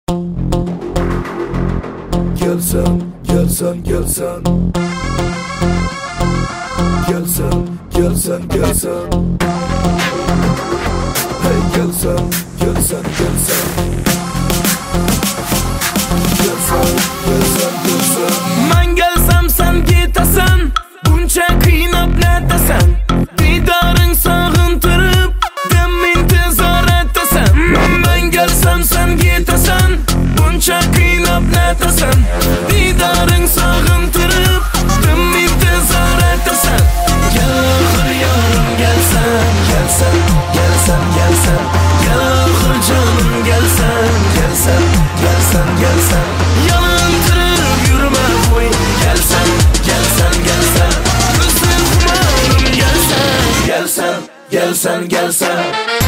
Gelsen, gelsen, gelsen. Gelsen, gelsen, gelsen. Hey gelsen, gelsen, gelsen. Gelsen, gelsen, gelsen. Ben gelsem sen gitesen, bunca kıynap ne desen? Didarın sağıntırıp dem intizar et desen. Ben gelsem sen gitesen, bunca kıynap ne desen? Didarın sağıntırıp dem intizar et desen. Gel ahır yarım gelsen, gelsen, gelsen, gelsen. Gel ahır canım gelsen, gelsen, gelsen, gelsen. Yalantırıp yürüme koy, gelsen, gelsen, gelsen. Kızım kumarım gelsen, gelsen, gelsen, gelsen.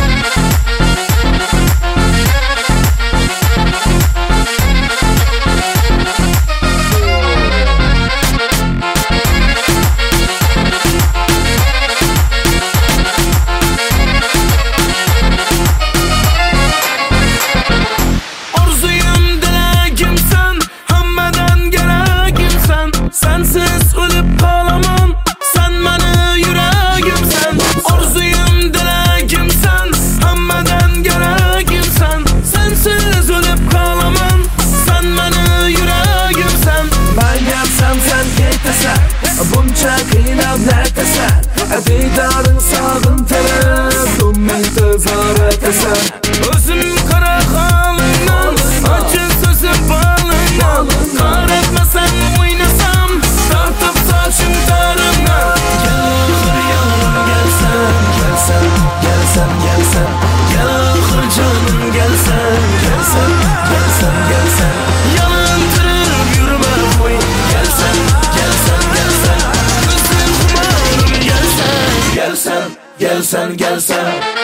Sensiz ölüp kalamam, sen beni yüreğimsen. Arzuyum dileğimsen, hemmeden gereğimsen. Sensiz ölüp kalamam, sen beni yüreğimsen. Ben gelsem sen gitsen, bunca kıynap neredesin? Didarın sağıntırıp dum intizar etsen. Özüm kara halından, acı sözüm balından. Kahretmesen oynasam, tartıp saçım darımdan. Gel ahır yarım gelsen, gelsen, gelsen, gelsen. Gel ahır canım gelsen, gelsen, gelsen, gelsen. Yalantırıp yürüme koy, gelsen, gelsen, gelsen. Kızım kumarım gelsen, gelsen, gelsen, gelsen.